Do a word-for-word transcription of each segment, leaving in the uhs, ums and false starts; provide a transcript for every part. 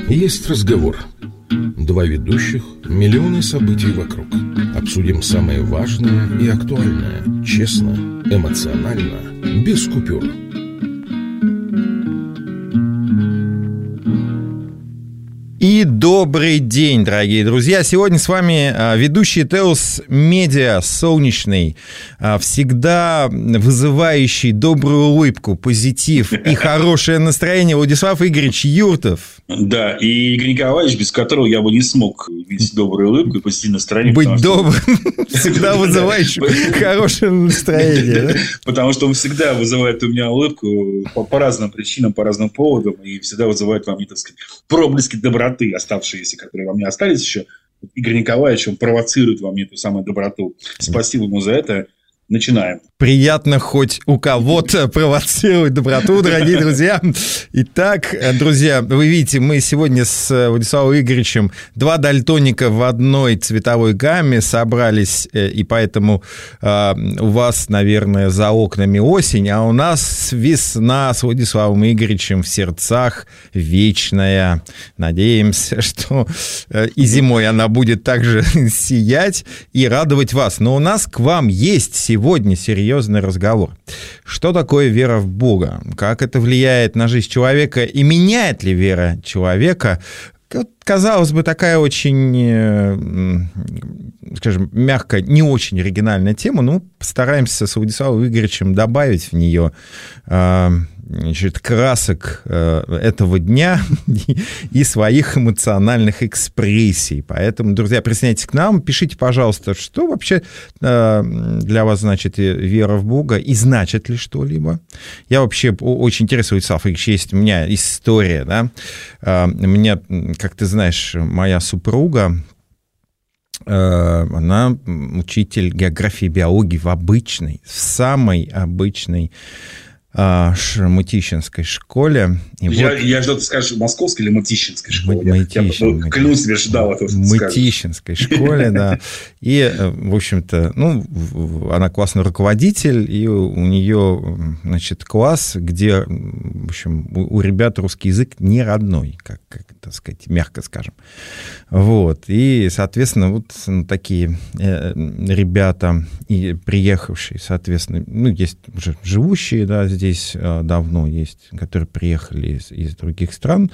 Есть разговор. Два ведущих, миллионы событий вокруг. Обсудим самое важное и актуальное. Честно, эмоционально, без купюр. И добрый день, дорогие друзья! Сегодня с вами ведущий Теос Медиа, солнечный, всегда вызывающий добрую улыбку, позитив и хорошее настроение Владислав Игоревич Юртов. Да, и Игорь Николаевич, без которого я бы не смог видеть добрую улыбку и позитивное настроение. Быть добрым, всегда вызывающим хорошее настроение. Потому что он всегда вызывает у меня улыбку по разным причинам, по разным поводам, и всегда вызывает во мне, так сказать, проблески доброты, оставшиеся, которые во мне остались еще. Игорь Николаевич, он провоцирует во мне эту самую доброту. Спасибо ему за это. Начинаем. Приятно хоть у кого-то провоцировать доброту, дорогие друзья. Итак, друзья, вы видите, мы сегодня с Владиславом Игоревичем два дальтоника в одной цветовой гамме собрались, и поэтому э, у вас, наверное, за окнами осень, а у нас весна с Владиславом Игоревичем в сердцах вечная. Надеемся, что э, и зимой она будет также сиять и радовать вас. Но у нас к вам есть сегодня Сегодня серьезный разговор. Что такое вера в Бога? Как это влияет на жизнь человека? И меняет ли вера человека? Казалось бы, такая очень, скажем, мягко, не очень оригинальная тема, но постараемся с Владиславом Игоревичем добавить в нее, значит, красок этого дня и своих эмоциональных экспрессий. Поэтому, друзья, присоединяйтесь к нам, пишите, пожалуйста, что вообще для вас значит вера в Бога и значит ли что-либо. Я вообще очень интересуюсь, Владислав Игоревич, есть у меня история, да, у меня, как ты знаешь, моя супруга, она учитель географии и биологии в обычной, в самой обычной Мытищинской школе. Я, вот... я ждал, ты скажешь, московской или Мытищинской школе? Мытищин, я, клянусь тебе, ждал этого, что ты скажешь. Мытищинской школе, да. И, в общем-то, ну, она классный руководитель, и у нее, значит, класс, где, в общем, у ребят русский язык не родной, как, как так сказать, мягко скажем. Вот. И, соответственно, вот такие ребята, и приехавшие, соответственно, ну, есть уже живущие, да, здесь давно есть, которые приехали из, из других стран.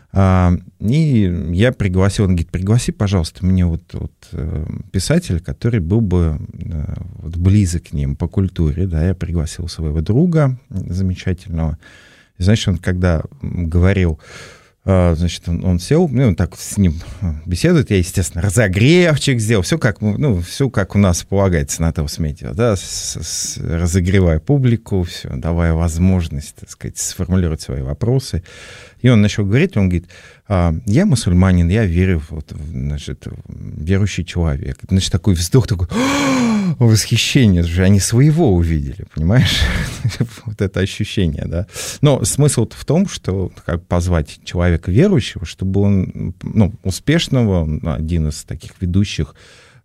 И я пригласил, он говорит, пригласи, пожалуйста, мне вот, вот писателя, который был бы вот, близок к ним по культуре. Да, я пригласил своего друга замечательного. И, знаешь, он когда говорил, значит, он, он сел, ну, он так с ним беседует, я, естественно, разогревчик сделал, все как, ну, все как у нас полагается на Теос Медиа, да, с, с, разогревая публику, все, давая возможность, так сказать, сформулировать свои вопросы. И он начал говорить, он говорит, я мусульманин, я верю, вот, значит, верующий человек. Значит, такой вздох, такой восхищение, они своего увидели, понимаешь? Вот это ощущение, да. Но смысл в том, что как позвать человека верующего, чтобы он, ну, успешного, он один из таких ведущих,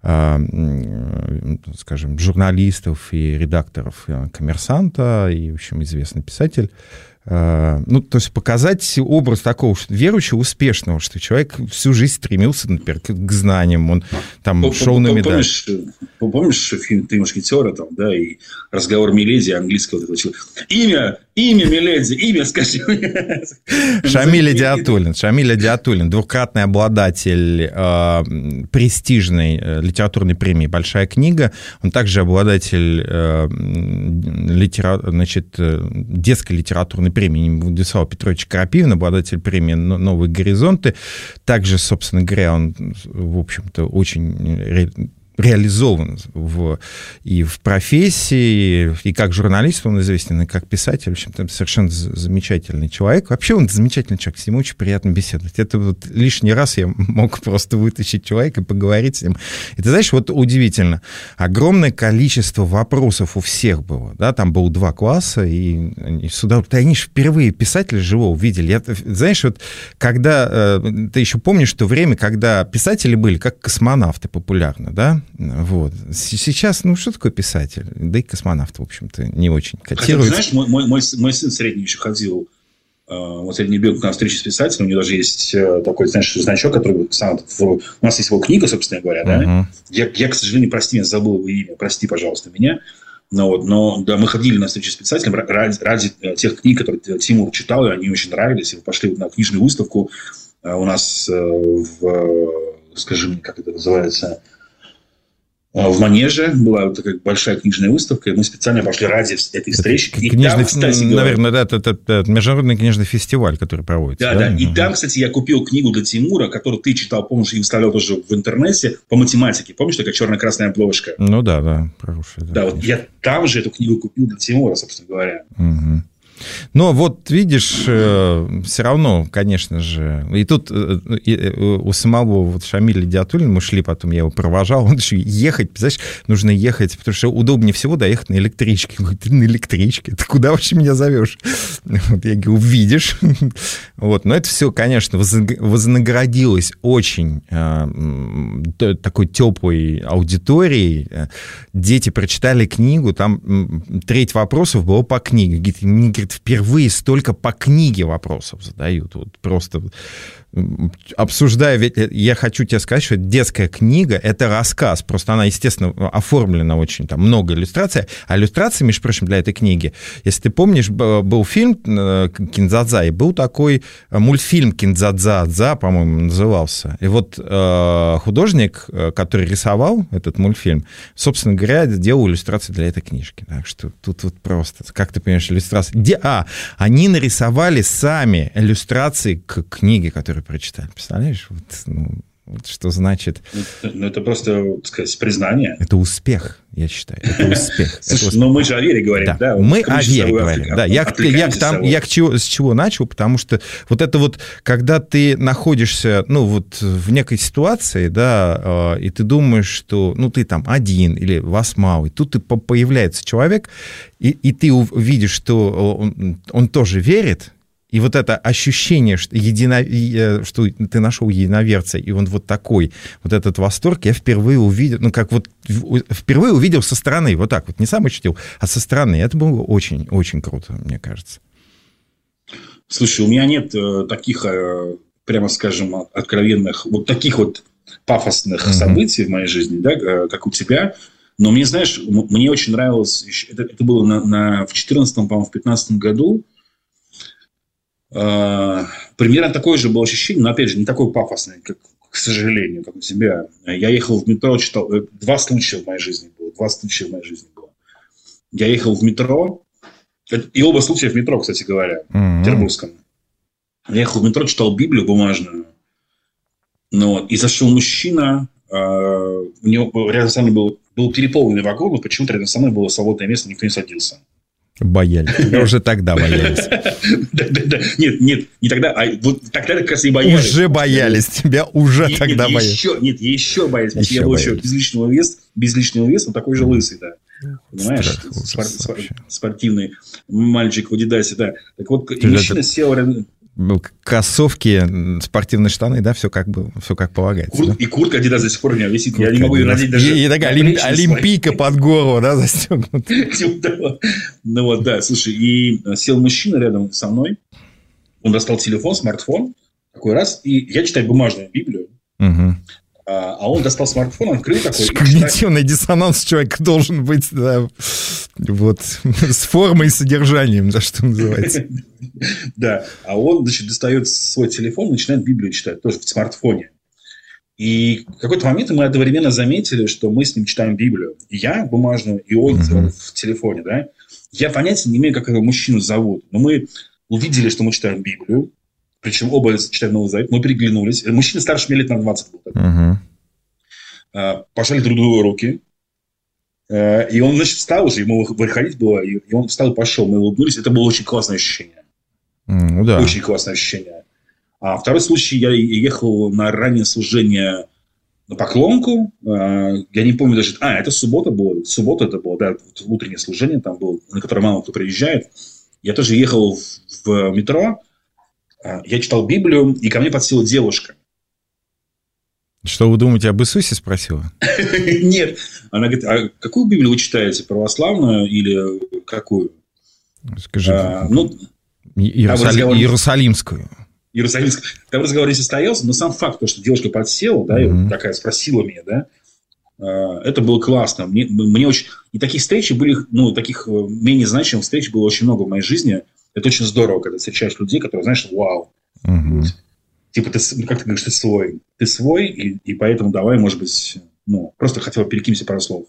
скажем, журналистов и редакторов «Коммерсанта», и, в общем, известный писатель. Ну, то есть показать образ такого верующего, успешного, что человек всю жизнь стремился, например, к знаниям, он там Пом- шел на медаль. Помнишь, помнишь фильм «Три мушкетера», там, да, и разговор Миледи английского вот этого человека? Имя, имя Миледи, имя скажи. Шамиль Диатулин, Шамиль Диатулин, двукратный обладатель э, престижной э, литературной премии «Большая книга», он также обладатель э, литера... значит, детской литературной премии Владислава Петровича Крапивина, обладатель премии «Новые горизонты». Также, собственно говоря, он, в общем-то, очень ре... реализован в... и в профессии, и как журналист он известен, и как писатель. В общем-то, совершенно замечательный человек. Вообще он замечательный человек, с ним очень приятно беседовать. Это вот лишний раз я мог просто вытащить человека и поговорить с ним. И ты знаешь, вот удивительно, огромное количество вопросов у всех было. Да? Там было два класса, и они сюда... Они же впервые писателя живого видели. Я, знаешь, вот когда... Ты еще помнишь то время, когда писатели были как космонавты популярны, да? Вот. Сейчас, ну, что такое писатель? Да и космонавт, в общем-то, не очень котируется. Хотя, ты знаешь, мой, мой, мой сын средний еще ходил Вот я не бегу на встречу с писателем, у него даже есть такой, знаешь, значок, который сам... У нас есть его книга, собственно говоря, да? Uh-huh. Я, я, к сожалению, прости, я забыл его имя, прости, пожалуйста, меня. Но, вот, но да, мы ходили на встречу с писателем ради, ради тех книг, которые Тимур читал, и они очень нравились. И мы пошли на книжную выставку у нас в, скажи мне, как это называется... В Манеже была такая большая книжная выставка, и мы специально пошли ради этой встречи. И книжный, там, кстати, наверное, да, это, это, это международный книжный фестиваль, который проводится. Да, да, да. И угу. там, кстати, я купил книгу для Тимура, которую ты читал, помнишь, и выставлял тоже в интернете по математике. Помнишь, такая черно-красная обложка? Ну да, да, хорошая. Да, да вот я там же эту книгу купил для Тимура, собственно говоря. Угу. Но вот видишь, все равно, конечно же, и тут у самого вот Шамиля Идиатуллина, мы шли потом, я его провожал, он еще ехать, знаешь, нужно ехать, потому что удобнее всего доехать на электричке. Он говорит, ты на электричке, ты куда вообще меня зовешь? Вот я говорю, увидишь. Вот. Но это все, конечно, вознаградилось очень э, такой теплой аудиторией. Дети прочитали книгу, там треть вопросов было по книге. Мне, говорит, впервые столько по книге вопросов задают. Вот просто обсуждая, ведь я хочу тебе сказать, что детская книга — это рассказ. Просто она, естественно, оформлена очень, там много иллюстраций. А иллюстрации, между прочим, для этой книги, если ты помнишь, был фильм «Киндзадза», и был такой мультфильм «Киндзадза», по-моему, назывался. И вот художник, который рисовал этот мультфильм, собственно говоря, делал иллюстрации для этой книжки. Так что тут вот просто, как ты понимаешь, иллюстрации... Где... А, они нарисовали сами иллюстрации к книге, которую прочитали. Представляешь? Вот, ну, вот что значит... Ну, это просто, так сказать, признание. Это успех, я считаю. Это успех. Слушай, это но мы же о вере говорим, да? да? Мы о вере говорим, да. Я, я, там, я к чего, с чего начал, потому что вот это вот, когда ты находишься, ну, вот в некой ситуации, да, и ты думаешь, что, ну, ты там один или вас мало, и тут ты, появляется человек, и, и ты увидишь, что он, он тоже верит. И вот это ощущение, что, едино... что ты нашел единоверца, и он вот такой, вот этот восторг, я впервые увидел, ну, как вот впервые увидел со стороны, вот так вот, не сам ощутил, а со стороны. Это было очень-очень круто, мне кажется. Слушай, у меня нет э, таких, э, прямо скажем, откровенных, вот таких вот пафосных mm-hmm. событий в моей жизни, да, э, как у тебя. Но мне, знаешь, м- мне очень нравилось, это, это было на, на, в четырнадцатом, по-моему, в пятнадцатом году, Uh, примерно такое же было ощущение, но, опять же, не такое пафосное, как, к сожалению, как у тебя. Я ехал в метро, читал... Два случая в моей жизни было. Два случая в моей жизни было. Я ехал в метро, и оба случая в метро, кстати говоря, mm-hmm. в Петербургском. Я ехал в метро, читал Библию бумажную, ну, и зашел мужчина, uh, у него рядом со мной был, был переполненный вагон, но почему-то рядом со мной было свободное место, никто не садился. Боялись. Уже тогда боялись. Да-да-да. Нет, нет, не тогда, а вот тогда как раз и боялись. Уже боялись. Тебя уже тогда боялись. Нет, еще боялись. Потому что я был еще без лишнего веса, без лишнего веса, такой же лысый, да. Понимаешь? Спортивный мальчик в Адидасе, да. Так вот, мужчина сел рядом... Кроссовки, спортивные штаны, да, все как бы, все как полагается. Кур... Да? И куртка Adidas до сих пор у меня висит. Куртка, я не могу ее надеть даже. И, и такая олимп... олимпийка под горло, да, застегнута. Ну вот, да, слушай, и сел мужчина рядом со мной. Он достал телефон, смартфон, такой раз, и я читаю бумажную Библию. А он достал смартфон, открыл такой... Когнитивный диссонанс человека должен быть, да, вот, с формой и содержанием, да, что называется. Да, а он, значит, достает свой телефон и начинает Библию читать, тоже в смартфоне. И в какой-то момент мы одновременно заметили, что мы с ним читаем Библию. И я бумажную, и он uh-huh. в телефоне, да. Я понятия не имею, как этого мужчину зовут, но мы увидели, что мы читаем Библию. Причем оба читаем Новый Завет. Мы переглянулись. Мужчина старше меня лет на двадцать был. Uh-huh. Пожали друг другу руки. И он, значит, встал уже. Ему выходить было. И он встал и пошел. Мы улыбнулись. Это было очень классное ощущение. Mm, да. Очень классное ощущение. А второй случай. Я ехал на раннее служение на Поклонку. Я не помню даже... А, это суббота была. Суббота это было, да. Утреннее служение там было, на которое мало кто приезжает. Я тоже ехал в, в метро. Я читал Библию, и ко мне подсела девушка. Что вы думаете, об Иисусе спросила? Нет. Она говорит, а какую Библию вы читаете? Православную или какую? Скажи. А, ну, Иерусали... разговор... Иерусалимскую. Иерусалимскую. Там разговор не состоялся, но сам факт, что девушка подсела, да, mm-hmm. и вот такая спросила меня, да, это было классно. Мне, мне очень... И таких встреч были, ну, таких менее значимых встреч было очень много в моей жизни. Это очень здорово, когда встречаешь людей, которые, знаешь, вау. Mm-hmm. Типа, ты, как ты говоришь, ты свой. Ты свой, и, и поэтому давай, может быть, ну, просто хотел бы перекинемся пару слов.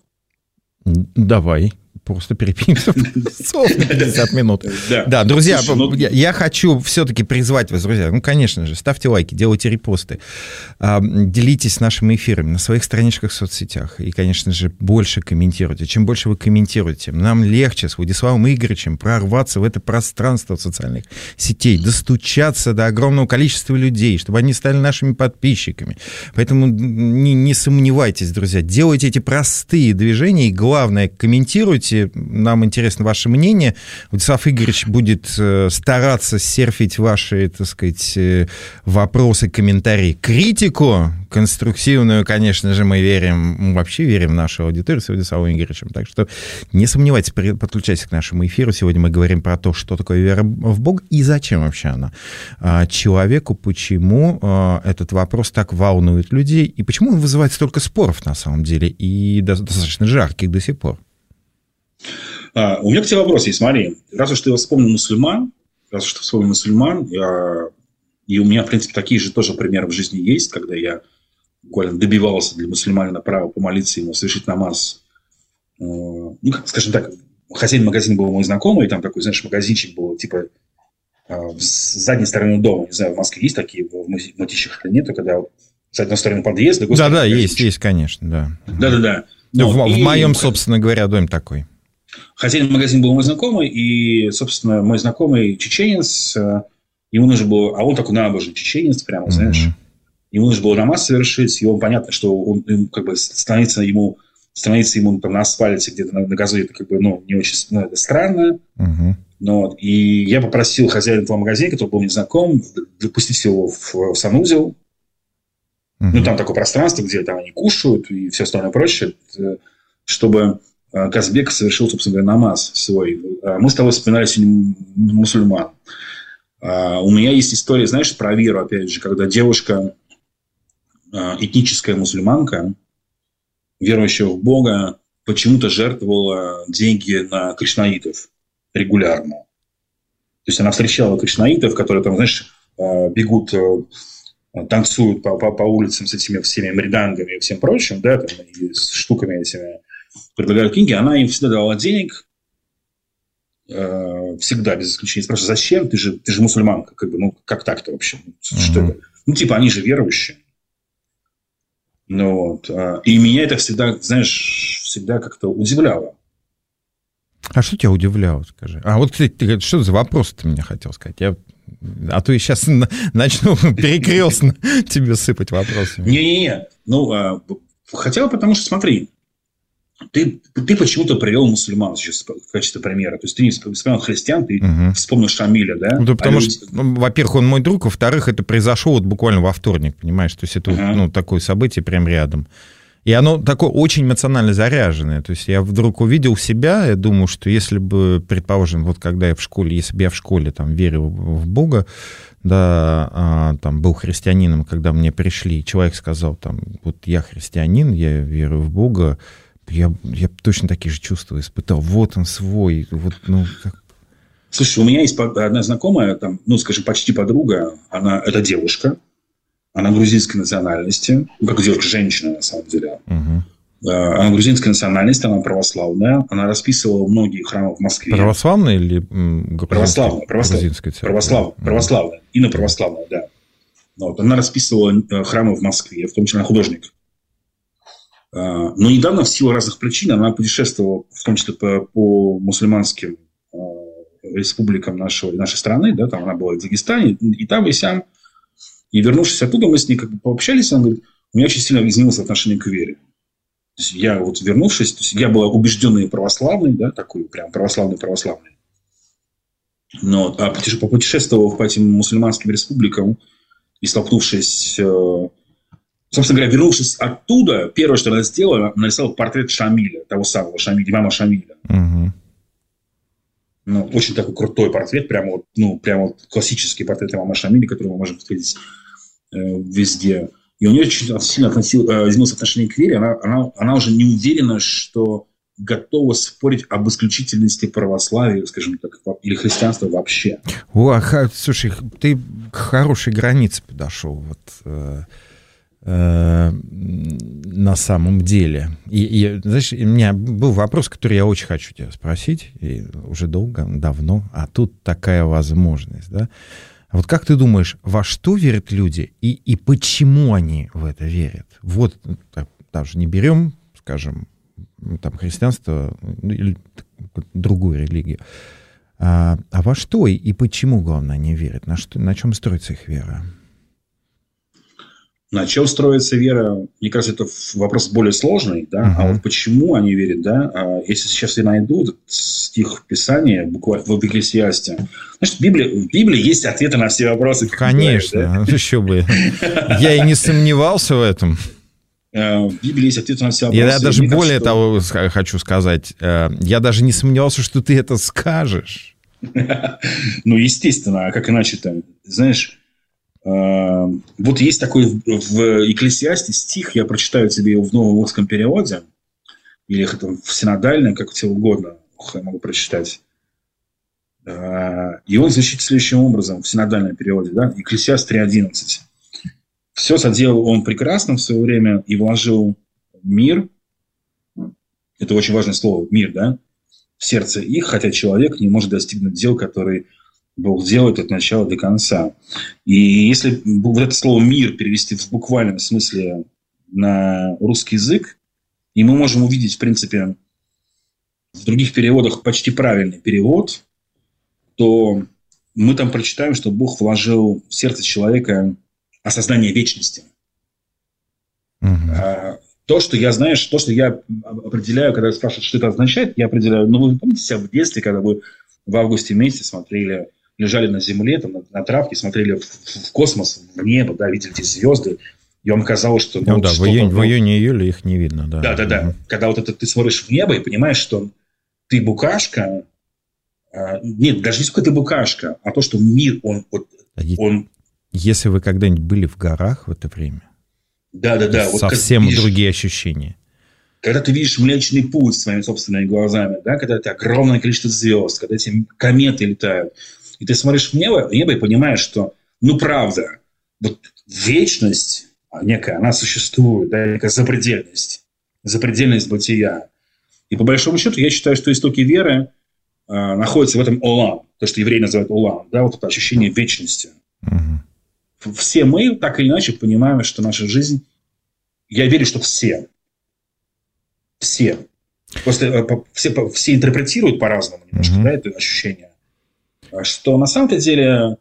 Давай. Просто перепишем на пятьдесят минут. Да, да, друзья, Слушай, ну... я, я хочу все-таки призвать вас, друзья. Ну, конечно же, ставьте лайки, делайте репосты, делитесь нашими эфирами на своих страничках в соцсетях. И, конечно же, больше комментируйте. Чем больше вы комментируете, нам легче с Владиславом Игоревичем прорваться в это пространство социальных сетей, достучаться до огромного количества людей, чтобы они стали нашими подписчиками. Поэтому не, не сомневайтесь, друзья, делайте эти простые движения, и главное, комментируйте. Нам интересно ваше мнение. Владислав Игоревич будет стараться серфить ваши, так сказать, вопросы, комментарии, критику конструктивную, конечно же, мы верим, мы вообще верим в нашу аудиторию с Владиславом Игоревичем. Так что не сомневайтесь, подключайтесь к нашему эфиру. Сегодня мы говорим про то, что такое вера в Бога и зачем вообще она человеку, почему этот вопрос так волнует людей и почему он вызывает столько споров на самом деле и достаточно жарких до сих пор. А, у меня к тебе вопрос есть, смотри. Раз уж ты вспомнил мусульман, раз уж ты вспомнил мусульман, я, и у меня, в принципе, такие же тоже примеры в жизни есть, когда я буквально добивался для мусульманина права помолиться ему, совершить намаз. Ну, скажем так, хозяин магазина был мой знакомый, там такой, знаешь, магазинчик был, типа, с задней стороны дома. Не знаю, в Москве есть такие, в Мытищах или нет, когда с одной стороны подъезд, с другой стороны... Да-да, есть, есть, конечно, да. Да-да-да. Ну, в, и... в моем, собственно говоря, доме такой. Хозяин магазина был мой знакомый, и, собственно, мой знакомый чеченец, ему нужно было, а он такой набожный чеченец, прямо, mm-hmm. знаешь, ему нужно было намаз совершить, и он, понятно, что он, как бы, становится ему, становится ему там, на асфальте, где-то на, на газу, это, как бы, ну, не очень, ну, это странно, mm-hmm. но, и я попросил хозяина этого магазина, который был мне знаком, допустить его в, в санузел, mm-hmm. ну, там такое пространство, где там они кушают и все остальное прочее, чтобы... Казбек совершил, собственно говоря, намаз свой. Мы с тобой вспоминали сегодня мусульман. У меня есть история, знаешь, про веру, опять же, когда девушка, этническая мусульманка, верующая в Бога, почему-то жертвовала деньги на кришнаитов регулярно. То есть она встречала кришнаитов, которые там, знаешь, бегут, танцуют по, по, по улицам с этими всеми мридангами и всем прочим, да, там, и с штуками этими. Предлагают книги, она им всегда давала денег, э, всегда, без исключения. Спрашиваю, зачем? Ты же, ты же мусульманка. Как бы, ну, как так-то вообще? Mm-hmm. Что это? Ну, типа, они же верующие. Ну, вот. И меня это всегда, знаешь, всегда как-то удивляло. А что тебя удивляло, скажи? А вот, кстати, ты, что за вопрос ты мне хотел сказать? Я... А то я сейчас начну перекрестно тебе сыпать вопросами. Не-не-не. Ну, хотел, потому что, смотри, Ты, ты почему-то привел мусульман сейчас в качестве примера. То есть, ты не вспомнил христиан, ты угу. вспомнил Шамиля, да? Ну, да потому а что, люди... во-первых, он мой друг, во-вторых, это произошло вот буквально во вторник, понимаешь? То есть, это ага. ну, такое событие прям рядом. И оно такое очень эмоционально заряженное. То есть, я вдруг увидел себя, я думаю, что если бы, предположим, вот когда я в школе, если бы я в школе там верил в Бога, да, а, там, был христианином, когда мне пришли, человек сказал, там, вот я христианин, я верю в Бога, Я, я точно такие же чувства испытал. Вот он свой. Вот, ну, как... Слушай, у меня есть одна знакомая, там, ну, скажем, почти подруга. Она, это девушка. Она грузинской национальности. Ну, как девушка, женщина, на самом деле. Угу. Она грузинской национальности, она православная. Она расписывала многие храмы в Москве. Православная или православная? Православная. Православная. Да. Православная. Инна православная, да. Вот. Она расписывала храмы в Москве, в том числе она художник. Но недавно в силу разных причин она путешествовала, в том числе по, по мусульманским э, республикам нашего, нашей страны. Да, там она была в Дагестане, и там, и сям. И вернувшись оттуда, мы с ней как бы пообщались. Она говорит, у меня очень сильно изменилось отношение к вере. То есть я вот вернувшись, то есть я была убежденной православной, да, такой прям православный-православный. Но а попутешествовав по этим мусульманским республикам и столкнувшись... Э, Собственно говоря, вернувшись оттуда, первое, что она сделала, она нарисовала портрет Шамиля, того самого Шамиля, имама Шамиля. Угу. Ну, очень такой крутой портрет, прямо вот, ну, прямо вот классический портрет имама Шамиля, который мы можем встретить э, везде. И у нее очень сильно относил, э, изменилось отношение к вере. Она, она, она уже не уверена, что готова спорить об исключительности православия, скажем так, или христианства вообще. О, слушай, ты к хорошей границе подошел. Вот, э, э, на самом деле. И, и, знаешь, у меня был вопрос, который я очень хочу тебя спросить, и уже долго, давно, а тут такая возможность, да? А вот как ты думаешь, во что верят люди и, и почему они в это верят? Вот, даже не берем, скажем, там, христианство или другую религию, а, а во что и, и почему, главное, они верят? На, что, на чем строится их вера? На чем строится вера, мне кажется, это вопрос более сложный, да, uh-huh. а вот почему они верят, да, а если сейчас я найду этот стих Писания, буквально в Екклесиасте, значит, в Библии, в Библии есть ответы на все вопросы. Конечно, говорят, да? Еще бы. Я и не сомневался в этом. В Библии есть ответы на все вопросы. Я даже более того хочу сказать, я даже не сомневался, что ты это скажешь. Ну, естественно, а как иначе-то, знаешь... Вот есть такой в Екклесиасте стих, я прочитаю тебе его в новом русском переводе, или в синодальном, как тебе угодно, я могу прочитать. И он звучит следующим образом в синодальном переводе, да? Екклесиаст три одиннадцать. «Все соделал он прекрасно в свое время и вложил мир», это очень важное слово, мир, да, в сердце их, хотя человек не может достигнуть дел, которые Бог делает от начала до конца. И если вот это слово «мир» перевести в буквальном смысле на русский язык, и мы можем увидеть, в принципе, в других переводах почти правильный перевод, то мы там прочитаем, что Бог вложил в сердце человека осознание вечности. Uh-huh. То, что я, знаешь, то, что я определяю, когда спрашивают, что это означает, я определяю. Ну, вы помните себя в детстве, когда вы в августе месяце смотрели, лежали на земле, там, на, на травке, смотрели в, в космос, в небо, да, видели эти звезды, и вам казалось, что... Ну, ну да, в, июнь, в июне-июле их не видно, да. Да-да-да. Угу. Когда вот это ты смотришь в небо и понимаешь, что ты букашка... А, нет, даже не сколько ты букашка, а то, что мир, он... он... Если вы когда-нибудь были в горах в это время, да-да-да, совсем вот видишь, другие ощущения. Когда ты видишь Млечный Путь своими собственными глазами, да, когда это огромное количество звезд, когда эти кометы летают, и ты смотришь в небо, в небо и понимаешь, что, ну, правда, вот вечность некая, она существует, да, некая запредельность, запредельность бытия. И по большому счету я считаю, что истоки веры э, находятся в этом олам, то, что евреи называют олам, да, вот это ощущение вечности. Угу. Все мы так или иначе понимаем, что наша жизнь, я верю, что все, все, просто все, все интерпретируют по-разному немножко, угу. да, это ощущение. Что на самом-то деле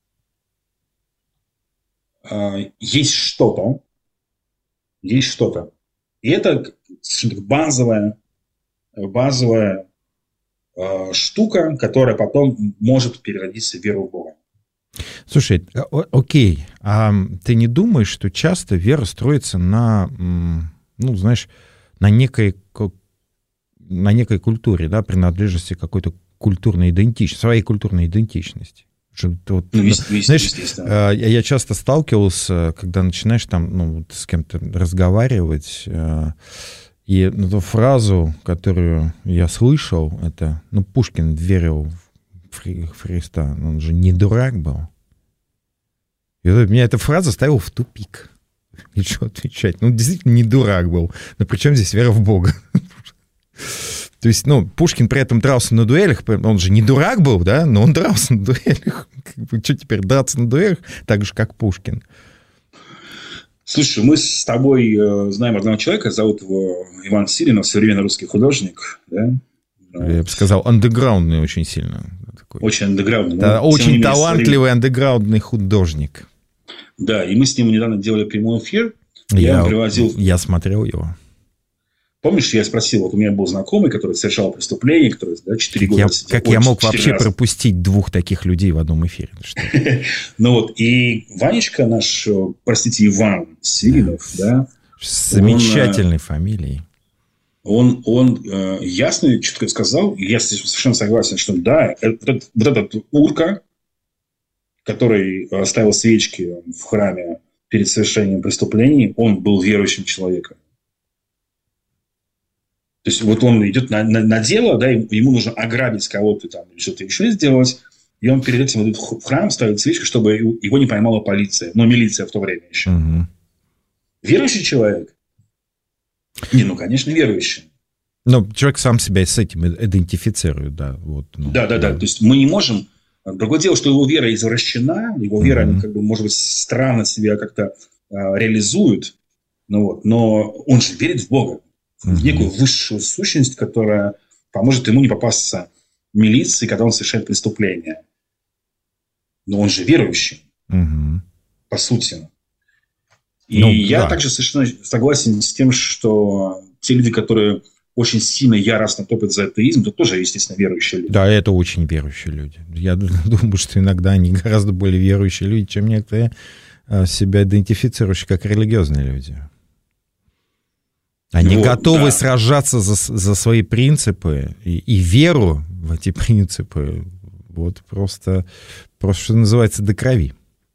э, есть что-то, есть что-то. И это базовая, базовая э, штука, которая потом может переродиться в веру в Бога. Слушай, окей, а ты не думаешь, что часто вера строится на, ну, знаешь, на некой, на некой культуре, да, принадлежности какой-то культурной идентичности, своей культурной идентичности. Вот, ну, есть, знаешь, есть, да. Я часто сталкивался, когда начинаешь там, ну, с кем-то разговаривать, и эту фразу, которую я слышал, это, ну, Пушкин верил в Христа, он же не дурак был. И вот меня эта фраза ставила в тупик. И что отвечать? Ну, действительно, не дурак был. Но при чем здесь вера в Бога? То есть, ну, Пушкин при этом дрался на дуэлях, он же не дурак был, да, но он дрался на дуэлях. Что теперь, драться на дуэлях так же, как Пушкин? Слушай, мы с тобой э, знаем одного человека, зовут его Иван Силинов, современный русский художник, да? Я бы сказал, андеграундный очень сильно. Такой. Очень андеграундный. Да, очень талантливый андеграундный художник. Да, и мы с ним недавно делали прямой эфир. Я, я, приводил... я смотрел его. Помнишь, я спросил, вот у меня был знакомый, который совершал преступление, который, да, четыре года я, сидел. Как я мог вообще раза. пропустить двух таких людей в одном эфире? Ну вот, и Ванечка наш, простите, Иван Силинов, да. С замечательной фамилией. Он, он э, ясно и четко сказал, и я совершенно согласен, что да, этот, вот этот урка, который ставил свечки в храме перед совершением преступлений, он был верующим человеком. То есть, вот он идет на, на, на дело, да, ему нужно ограбить кого-то там, или что-то еще сделать, и он перед этим идет в храм, ставит свечку, чтобы его не поймала полиция. Ну, милиция в то время еще. Угу. Верующий человек? Не, ну, конечно, верующий. Но человек сам себя с этим идентифицирует, да. Вот, ну, да, да, да. То есть, мы не можем... Другое дело, что его вера извращена, его вера, mm-hmm. как бы, может быть, странно себя как-то а, реализует, ну, вот, но он же верит в Бога, mm-hmm. в некую высшую сущность, которая поможет ему не попасться милиции, когда он совершает преступление. Но он же верующий, mm-hmm. по сути. И ну, я да. также совершенно согласен с тем, что те люди, которые очень сильно яростно топят за атеизм, то тоже, естественно, верующие люди. Да, это очень верующие люди. Я думаю, что иногда они гораздо более верующие люди, чем некоторые себя идентифицирующие как религиозные люди. Они вот, готовы да. сражаться за, за свои принципы и, и веру в эти принципы. Вот просто, просто, что называется, до крови.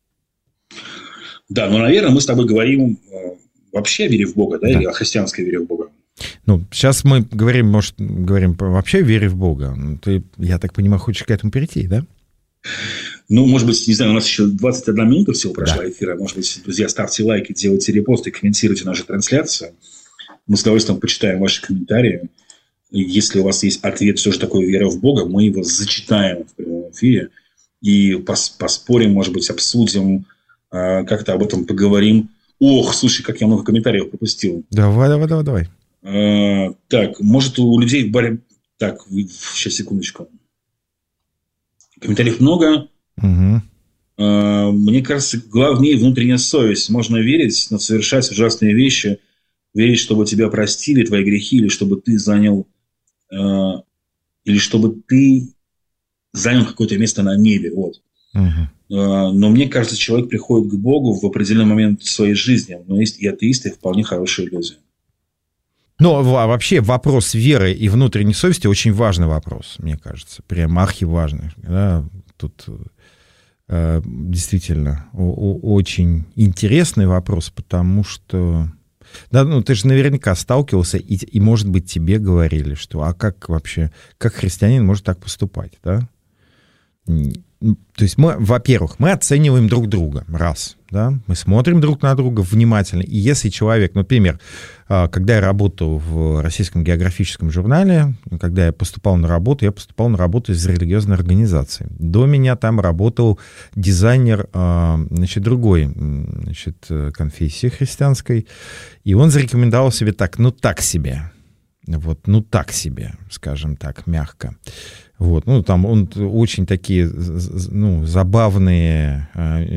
Да, но, наверное, мы с тобой говорим вообще о вере в Бога, да, да. или о христианской вере в Бога. Ну, сейчас мы говорим, может, говорим вообще о вере в Бога. Ты, я так понимаю, хочешь к этому перейти, да? Ну, может быть, не знаю, у нас еще двадцать одна минута всего прошла да. эфира. Может быть, друзья, ставьте лайки, делайте репосты, комментируйте нашу трансляцию. Мы с удовольствием почитаем ваши комментарии. Если у вас есть ответ, что же такое вера в Бога, мы его зачитаем в прямом эфире и пос- поспорим, может быть, обсудим, как-то об этом поговорим. Ох, слушай, как я много комментариев пропустил. Давай, давай, давай, давай. А, так, может, у людей в баре... Так, сейчас, секундочку. Комментариев много. Угу. А, мне кажется, главнее внутренняя совесть. Можно верить, но совершать ужасные вещи. Верить, чтобы тебя простили, твои грехи, или чтобы ты занял... А, или чтобы ты занял какое-то место на небе. Вот. Угу. А, но мне кажется, человек приходит к Богу в определенный момент своей жизни. Но есть и атеисты, вполне хорошие люди. Ну, вообще вопрос веры и внутренней совести очень важный вопрос, мне кажется. Прям архиважный. Да? Тут э, действительно о- о- очень интересный вопрос, потому что... Да, ну, ты же наверняка сталкивался, и, и, может быть, тебе говорили, что а как вообще, как христианин может так поступать, да? То есть мы, во-первых, мы оцениваем друг друга, раз, да, мы смотрим друг на друга внимательно, и если человек, например, когда я работал в Российском географическом журнале, когда я поступал на работу, я поступал на работу из религиозной организации. До меня там работал дизайнер, значит, другой, значит, конфессии христианской, и он зарекомендовал себе так, ну, так себе, вот, ну, так себе, скажем так, мягко. Вот, ну, там он очень такие, ну, забавные,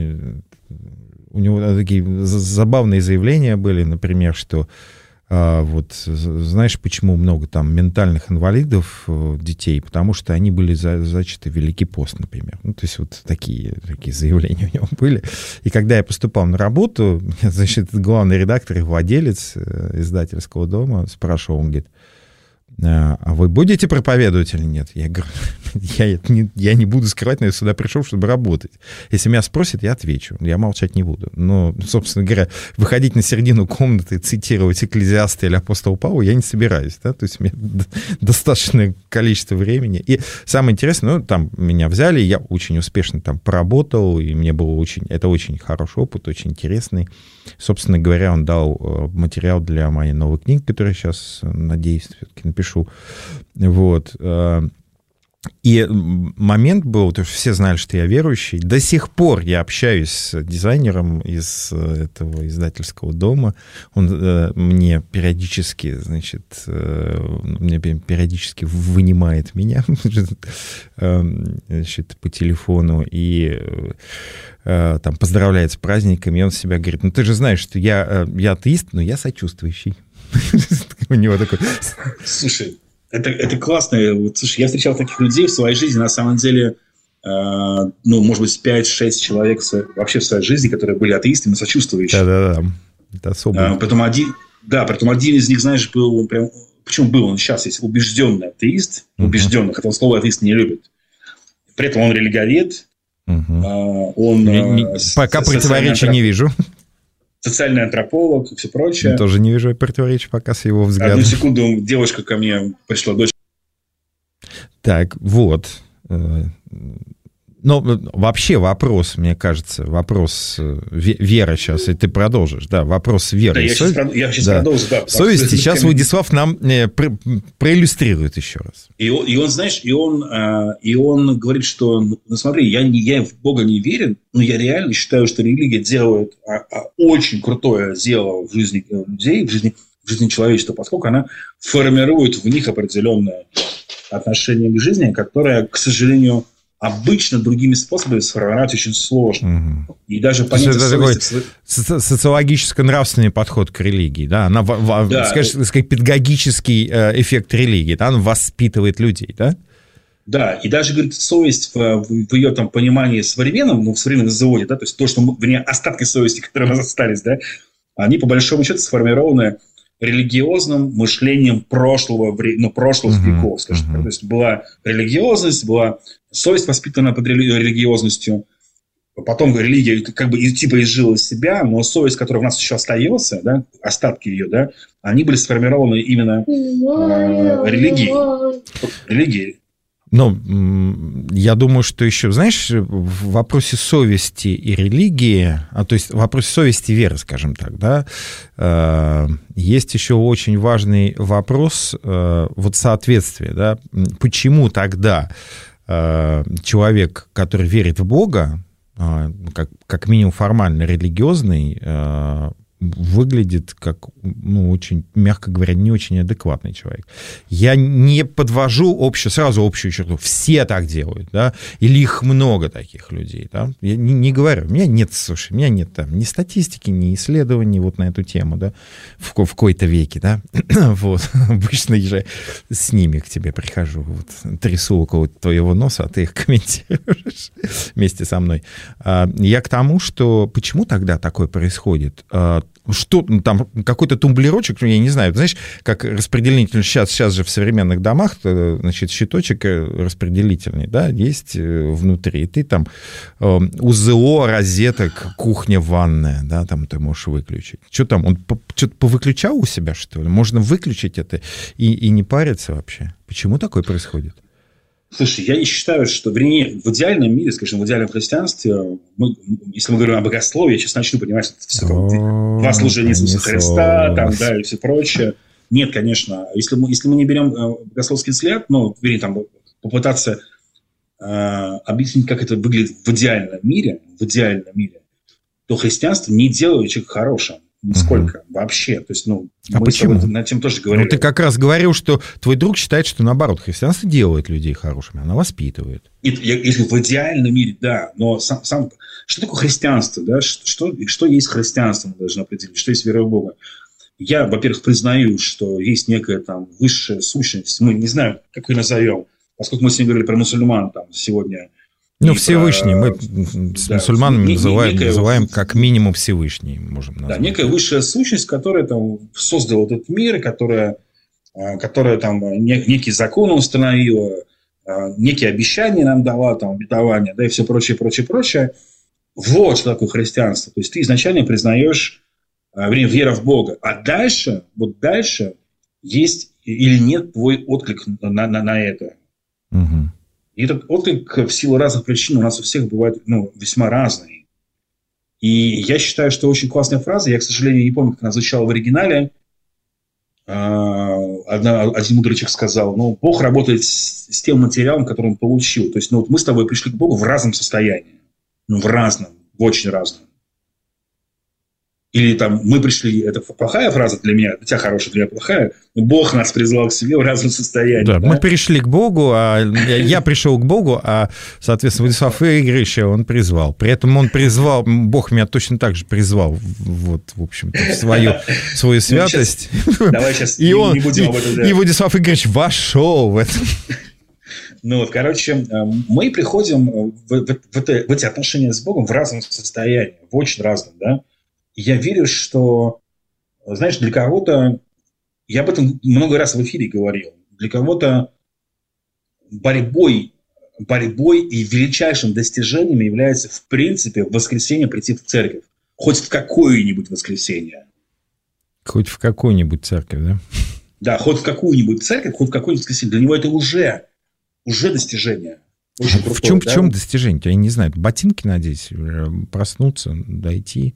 у него такие забавные заявления были, например, что вот, знаешь, почему много там ментальных инвалидов детей? Потому что они были за, зачаты в Великий пост, например. Ну, то есть вот такие, такие заявления у него были. И когда я поступал на работу, значит, главный редактор и владелец издательского дома спрашивал, он говорит: а вы будете проповедовать или нет? Я говорю, я не, я не буду скрывать, но я сюда пришел, чтобы работать. Если меня спросят, я отвечу. Я молчать не буду. Но, собственно говоря, выходить на середину комнаты, цитировать Экклезиаста или апостола Павла я не собираюсь. Да? То есть у меня достаточное количество времени. И самое интересное, ну, там меня взяли, я очень успешно там поработал, и мне было очень... Это очень хороший опыт, очень интересный. Собственно говоря, он дал материал для моей новой книги, которую я сейчас, надеюсь, все-таки напишу. Вот. И момент был, то, что все знали, что я верующий. До сих пор я общаюсь с дизайнером из этого издательского дома. Он э, мне периодически, значит, э, мне периодически вынимает меня значит, по телефону и э, там поздравляет с праздниками. И он себя говорит: ну ты же знаешь, что я, я атеист, но я сочувствующий. У него такой... Слушай, это, это классно. Вот, слушай, я встречал таких людей в своей жизни, на самом деле, э, ну, может быть, пять-шесть человек в своей, вообще в своей жизни, которые были атеистами, сочувствующими. Да-да-да, это особо. А, потом один, да, потом один из них, знаешь, был прям почему был, он сейчас есть убежденный атеист, убежденный, хотя он слово атеист не любит. При этом он религовед, Угу. он... Не, не, пока противоречия антроп... не вижу. Социальный антрополог и все прочее. Я тоже не вижу противоречий пока с его взглядом. Одну секунду, девушка ко мне пришла, дочь. Так, вот. Ну, вообще вопрос, мне кажется, вопрос веры сейчас, и ты продолжишь, да, вопрос веры. Да, я сейчас, Со... я сейчас да. продолжу, да. Совести сейчас Владислав нам про... проиллюстрирует еще раз. И он, и он, знаешь, и он, и он говорит, что, ну смотри, я, не, я в Бога не верен, но я реально считаю, что религия делает очень крутое дело в жизни людей, в жизни, в жизни человечества, поскольку она формирует в них определенное отношение к жизни, которое, к сожалению, обычно другими способами сформировать очень сложно. Угу. И даже понять... Это такой соци- социологическо-нравственный подход к религии. Да? Она, да. Скажем, сказать, педагогический эффект религии. Да? Она воспитывает людей. Да? Да, и даже, говорит, совесть в, в ее там, понимании современном, ну, в современном заводе, да, то есть то, что мы, вернее, остатки совести, которые у нас остались, да, они, по большому счету, сформированы религиозным мышлением прошлого, ну, прошлых uh-huh, веков, скажем uh-huh. так. То есть была религиозность, была совесть, воспитанная под религиозностью. Потом религия как бы типа изжила себя, но совесть, которая у нас еще остается, да, остатки ее, да, они были сформированы именно э, религией. религией. Ну, я думаю, что еще, знаешь, в вопросе совести и религии, а то есть в вопросе совести и веры, скажем так, да, э, есть еще очень важный вопрос э, вот соответствия, да, почему тогда э, человек, который верит в Бога, э, как, как минимум формально религиозный, э, выглядит как, ну, очень, мягко говоря, не очень адекватный человек. Я не подвожу общую, сразу общую черту. Все так делают, да, или их много таких людей, да. Я не, не говорю, у меня нет, слушай, у меня нет там ни статистики, ни исследований вот на эту тему, да, в, в какой-то веке, да, вот, обычно я же с ними к тебе прихожу, вот, трясу около твоего носа, а ты их комментируешь вместе со мной. Я к тому, что почему тогда такое происходит? Что там, какой-то тумблерочек, ну, я не знаю, знаешь, как распределитель, сейчас, сейчас же в современных домах, значит, щиточек распределительный, да, есть внутри, и ты там УЗО, розеток, кухня, ванная, да, там ты можешь выключить. Что там, он что-то повыключал у себя, что ли? Можно выключить это и, и не париться вообще? Почему такое происходит? Слушай, я не считаю, что вернее, в идеальном мире, скажем, в идеальном христианстве, мы, если мы говорим о богословии, я сейчас начну понимать, что это все там, два служения Иисуса Христа, там, да, и все прочее. Нет, конечно. Если мы, если мы не берем богословский взгляд, ну, вернее, там, попытаться э, объяснить, как это выглядит в идеальном мире, в идеальном мире, то христианство не делает человека хорошим. Нисколько. Угу. Вообще. То есть, ну, а мы почему? над этим тоже говорили. Ну, ты как раз говорил, что твой друг считает, что наоборот, христианство делает людей хорошими, она воспитывает. Нет, если в идеальном мире, да, но сам, сам что такое христианство, да? Что, что есть христианство, мы должны определить, что есть вера в Бога. Я, во-первых, признаю, что есть некая там высшая сущность, мы не знаем, как ее назовем, поскольку мы сегодня говорили про мусульман там сегодня. Ну, Всевышний. Про... Мы с да, мусульманами не, называем, некая... называем как минимум Всевышний. Можем назвать. Да, некая высшая сущность, которая там создала этот мир, которая, которая там некий закон установила, некие обещания нам дала, там, обетования, да, и все прочее, прочее, прочее. Вот что такое христианство. То есть ты изначально признаешь вернее, вера в Бога. А дальше, вот дальше есть или нет твой отклик на, на, на это. Угу. И этот отклик в силу разных причин у нас у всех бывает, ну, весьма разный. И я считаю, что очень классная фраза, я, к сожалению, не помню, как она звучала в оригинале. Одна, один мудрый человек сказал, ну, Бог работает с, с тем материалом, который он получил. То есть, ну, вот мы с тобой пришли к Богу в разном состоянии. Ну, в разном, в очень разном. Или там мы пришли, это плохая фраза для меня, для тебя хорошая, для меня плохая, Бог нас призвал к себе в разном состоянии. Да, да? Мы пришли к Богу, а я пришел к Богу, а, соответственно, Владислав Игоревич он призвал. При этом он призвал, Бог меня точно так же призвал, вот, в общем-то, в свою, свою святость. Давай сейчас не будем об этом. И Владислав Игоревич вошел в это. Ну вот, короче, мы приходим в, в, в, это, в эти отношения с Богом в разном состоянии, в очень разном, да. Я верю, что, знаешь, для кого-то я об этом много раз в эфире говорил, для кого-то борьбой, борьбой и величайшим достижением является, в принципе, в воскресенье прийти в церковь. Хоть в какое-нибудь воскресенье. Хоть в какую-нибудь церковь, да? Да, хоть в какую-нибудь церковь, хоть в какое-нибудь воскресенье. Для него это уже, уже достижение. Очень крутое, в чем, да? в чем достижение? Я не знаю, ботинки надеть, проснуться, дойти.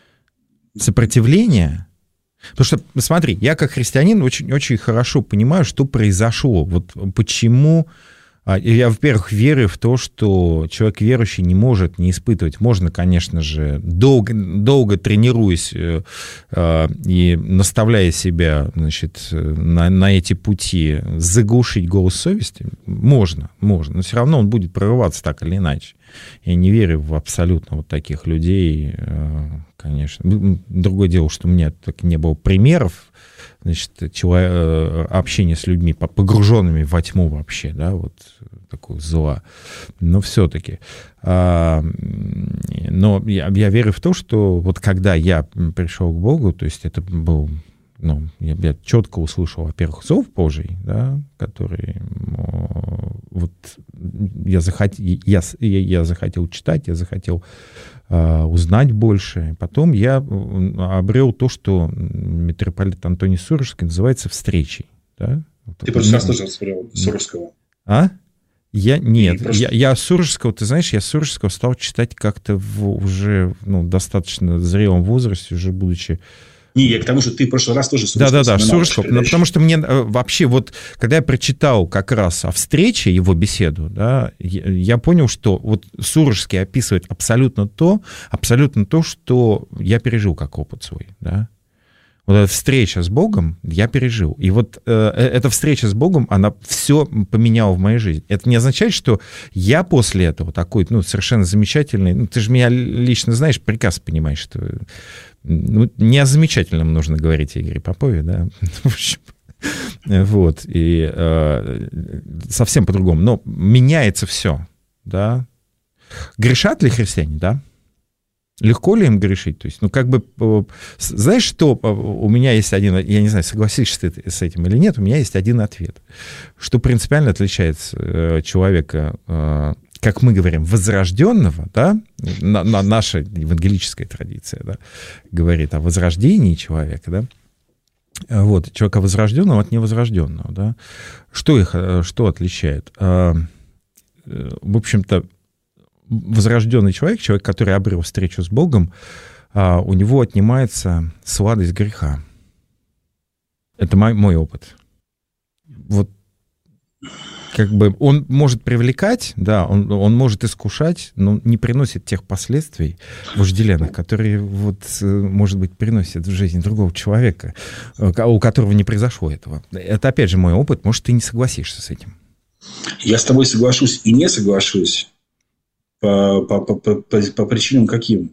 Сопротивление? Потому что, смотри, я как христианин очень, очень хорошо понимаю, что произошло. Вот почему... Я, во-первых, верю в то, что человек верующий не может не испытывать. Можно, конечно же, долго, долго тренируясь э, э, и наставляя себя, значит, на, на эти пути, заглушить голос совести. Можно, можно. Но все равно он будет прорываться так или иначе. Я не верю в абсолютно вот таких людей, э, конечно. Другое дело, что у меня так не было примеров, значит, человек, общение с людьми, погруженными во тьму вообще, да, вот такого зла. Но все-таки. А, но я, я верю в то, что вот когда я пришел к Богу, то есть это был, ну, я, я четко услышал, во-первых, зов Божий, да, который вот я, захот, я, я захотел читать, я захотел узнать больше. Потом я обрел то, что митрополит Антоний Сурожский называется встречей. Да? Ты просто раз тоже смотрел Сурожского. А? Я, нет, просто... я, я Сурожского, ты знаешь, я Сурожского стал читать как-то в уже ну, достаточно зрелом возрасте, уже будучи... Не, я к тому, что ты в прошлый раз тоже Сурожского. Да-да-да, Сурожского. Ну, потому что мне вообще вот, когда я прочитал как раз о встрече, его беседу, да, я, я понял, что вот Сурожский описывает абсолютно то, абсолютно то, что я пережил как опыт свой, да. Вот эта встреча с Богом я пережил. И вот э, эта встреча с Богом, она все поменяла в моей жизни. Это не означает, что я после этого такой, ну, совершенно замечательный, ну, ты же меня лично знаешь, прекрасно понимаешь, что ну, не о замечательном нужно говорить Игоре Попове, да, в общем, вот, и э, совсем по-другому. Но меняется все, да. Грешат ли христиане, да? Легко ли им грешить? То есть, ну, как бы, знаешь, что у меня есть один, я не знаю, согласишься ты с этим или нет, у меня есть один ответ, что принципиально отличает человека, как мы говорим, возрожденного, да, на, на наша евангелическая традиция, да, говорит о возрождении человека, да, вот, человека возрожденного от невозрожденного, да, что их, что отличает? В общем-то, возрожденный человек, человек, который обрел встречу с Богом, у него отнимается сладость греха. Это мой, мой опыт. Вот как бы он может привлекать, да, он, он может искушать, но не приносит тех последствий вожделенных, которые, вот, может быть, приносят в жизнь другого человека, у которого не произошло этого. Это, опять же, мой опыт. Может, ты не согласишься с этим. Я с тобой соглашусь и не соглашусь. По, по, по, по, по причинам каким?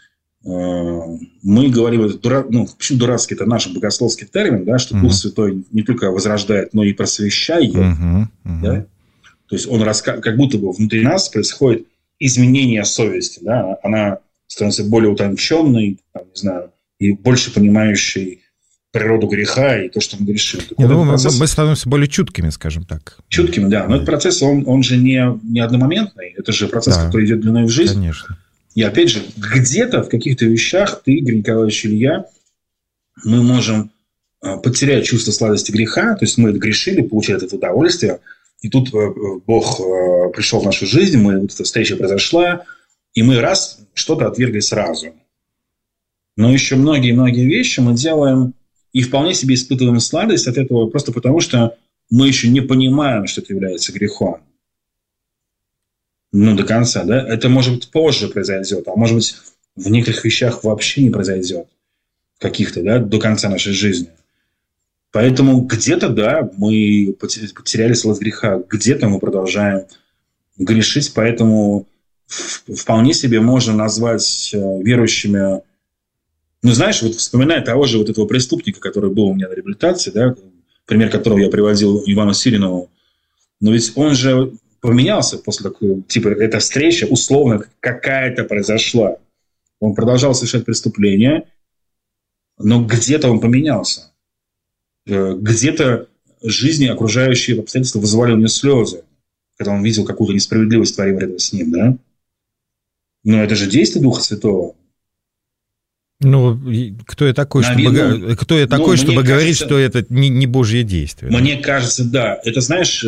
Мы говорим, это дура... ну, почему дурацкий, это наш богословский термин, да, что uh-huh. Дух Святой не только возрождает, но и просвещает. Uh-huh. Uh-huh. Да? То есть он раска... как будто бы внутри нас происходит изменение совести. Да? Она становится более утонченной, там, не знаю, и больше понимающей природу греха и то, что мы грешим. Я думаю, процесс... мы становимся более чуткими, скажем так. Чуткими, да. Но этот процесс, он, он же не, не одномоментный. Это же процесс, да, который идет длиной в жизнь. Конечно. И опять же, где-то в каких-то вещах ты, Игорь Николаевич, или я, мы можем потерять чувство сладости греха. То есть мы грешили, получали это удовольствие. И тут Бог пришел в нашу жизнь, мы, вот эта встреча произошла, и мы раз что-то отвергли сразу. Но еще многие-многие вещи мы делаем и вполне себе испытываем сладость от этого просто потому, что мы еще не понимаем, что это является грехом. Ну, до конца, да? Это, может быть, позже произойдет, а может быть, в некоторых вещах вообще не произойдет. Каких-то, да, до конца нашей жизни. Поэтому где-то, да, мы потеряли сладость греха, где-то мы продолжаем грешить, поэтому вполне себе можно назвать верующими. Ну, знаешь, вот вспоминая того же вот этого преступника, который был у меня на реабилитации, да, пример которого я приводил Ивану Сиринову, но ведь он же поменялся после такой, типа, эта встреча условно какая-то произошла. Он продолжал совершать преступления, но где-то он поменялся. где-то жизни окружающие обстоятельства вызывали у него слезы, когда он видел какую-то несправедливость, творимую рядом с ним, да? Но это же действие Духа Святого. Ну, кто я такой, чтобы, ну, кто я такой, ну, чтобы говорить, кажется, что это не, не Божье действие? Мне да? кажется, да. Это, знаешь,